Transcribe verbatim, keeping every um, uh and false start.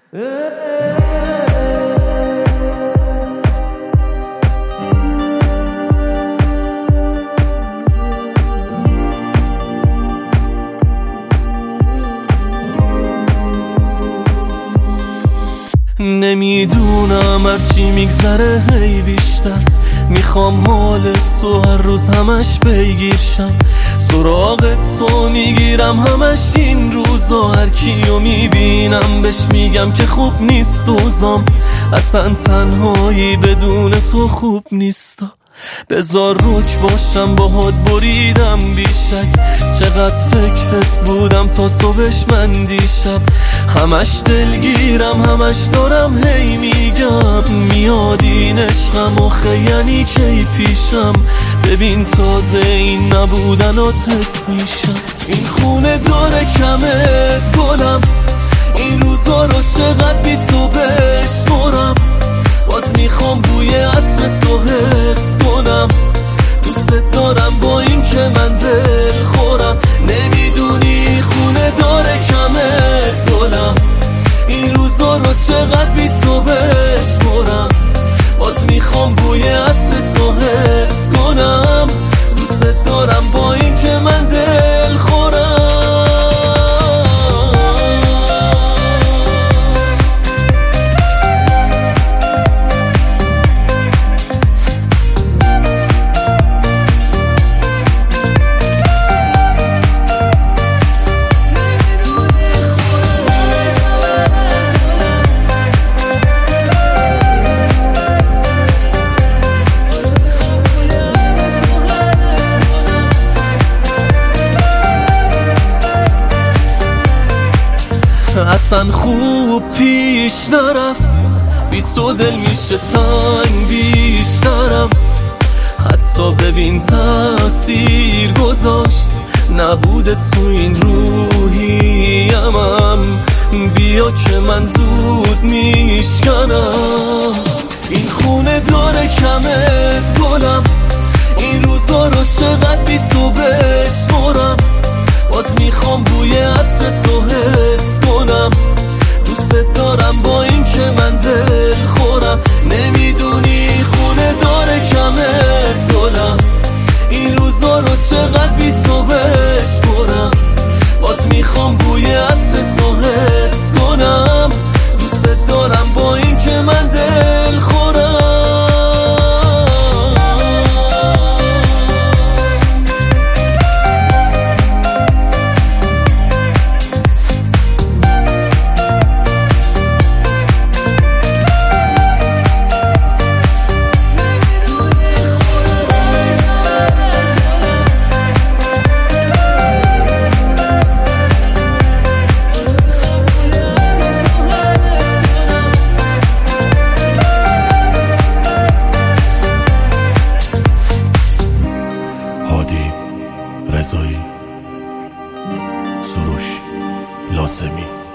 نمیدونم هرچی میگذره هی بیشتر میخوام حالت تو هر روز همش بگیرشم، سراغت تو میگیرم همش این روزا، هر کیو میبینم بهش میگم که خوب نیست اوزام، اصلا تنهایی بدون تو خوب نیستا. بذار روک باشم باهات بریدم بیشک، چقدر فکرت بودم تا صبحش من دیشب، همش دلگیرم همش دارم هی میگم، میاد این عشقم آخه یعنی کی پیشم، ببین تازه این نبودنات حس میشم. این خونه داره کمت گلم، این روزا رو چقدر بی تو بشمرم، باز میخوام بوی عطر تو حس کنم، دوست دارم با این که من دل خورم، نمیدونی خونه داره کمت گلم، این روزا رو چقدر بی تو بشمرم، باز میخوام بوی عطر تو حس کنم، دوست دارم با این که من دل خورم. اصلا خوب پیش نرفت، بی تو دل میشه تنگ بیشترم، حتی ببین تاثیر گذاشت نبوده تو این روحیمم، بیا که من زود میشکنم. این خونه داره کمت گلم، این روزا رو چقدر بی تو بشمرم، باز میخوام بوی عطر تو حس کنم، دوست دارم با این که من دل خورم، نمیدونی خونه داره کمت گلم، این روزا رو چقدر بی تو بشمرم، باز میخوام بوی عطر تو حس کنم، دوست دارم با این که من دل خورم. هادی رضایی، سروش لاسمی.